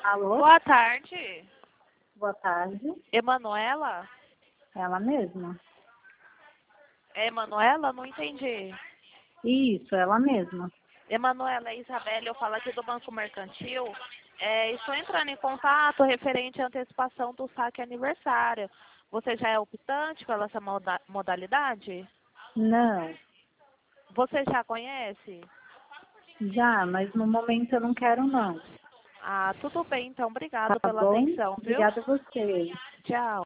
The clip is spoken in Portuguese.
Alô? Boa tarde. Boa tarde. Emanuela? Ela mesma. É Emanuela? Não entendi. Isso, ela mesma. Emanuela, é Isabelle, eu falo aqui do Banco Mercantil. Estou entrando em contato referente à antecipação do saque aniversário. Você já é optante pela essa modalidade? Não, Você já conhece? já, mas no momento eu não quero não. Ah, tudo bem, então. Tá Obrigado pela bom? atenção, viu? Obrigada a você. Tchau.